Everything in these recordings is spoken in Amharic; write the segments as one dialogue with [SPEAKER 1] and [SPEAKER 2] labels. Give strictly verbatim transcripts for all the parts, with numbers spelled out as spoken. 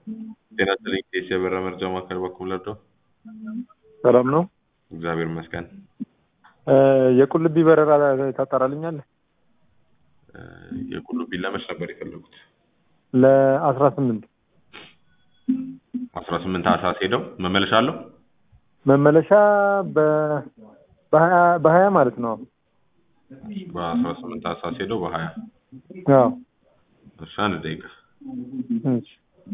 [SPEAKER 1] ጤና ይስጥልኝ ከኢሲያ በራ መርጃ ማዕከል በኩል ለዶ
[SPEAKER 2] ሰላም ነው።
[SPEAKER 1] እግዚአብሔር ይመስገን።
[SPEAKER 2] የቁልቢ በረራ ታጣራልኛለህ?
[SPEAKER 1] የቁልቢ ለመች ነበር የፈለጉት?
[SPEAKER 2] ለአስራ ስምንት
[SPEAKER 1] አስራ ስምንት ታህሳስ ሄደው መመለሻ አለው?
[SPEAKER 2] መመለሻ በ በሀያ በሀያ ማለት ነው።
[SPEAKER 1] በአስራ ስምንት ታህሳስ ሄደው በሀያ
[SPEAKER 2] አዎ።
[SPEAKER 1] እሺ አንድ ደቂቃ።
[SPEAKER 2] እሺ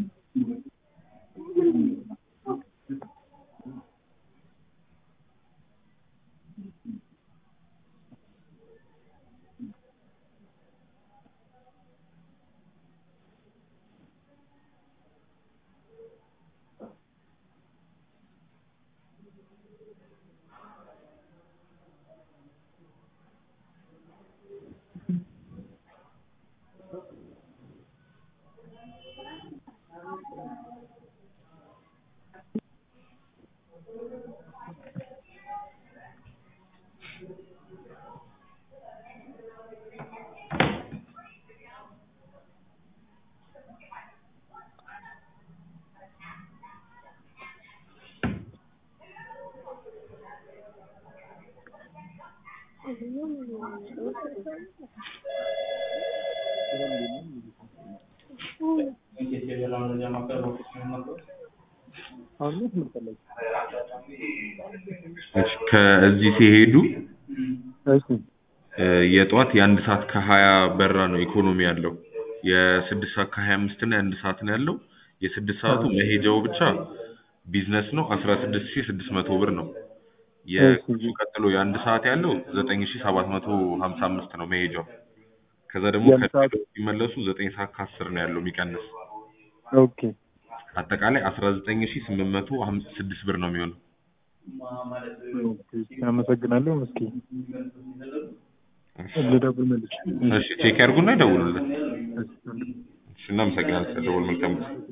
[SPEAKER 1] ከዚህ ሲሄዱ
[SPEAKER 2] እሺ
[SPEAKER 1] የጧት የአንድ ሰዓት ከሀያ በራ ነው ኢኮኖሚ ያለው። የስድስት ሰዓት ከሀያ አምስት እና የአንድ ሰዓት ነው ያለው። የስድስት ሰዓቱ መሄጃው ብቻ ቢዝነስ ነው አስራ ስድስት ሺህ ስድስት መቶ ብር ነው። የሱ ቀጥሎ የአንድ ሰዓት ያለው ዘጠኝ ሺህ ሰባት መቶ ሀምሳ አምስት ነው መሄጃው። ከዛ ደግሞ ከዚህ ሲመለሱ ዘጠኝ ሰዓት ከአስር ነው ያለው የሚቀንስ።
[SPEAKER 2] ኦኬ
[SPEAKER 1] አጠቃላይ አስራ ዘጠኝ ሺህ ስምንት መቶ ስድስት ብር ነው የሚሆነው።
[SPEAKER 2] አመሰግናለሁ። እስኪ ልደውል መልሼ።
[SPEAKER 1] እሺ ቼክ ያድርጉና ይደውሉልን። እሺ እናመሰግናለን። ደውል መልካም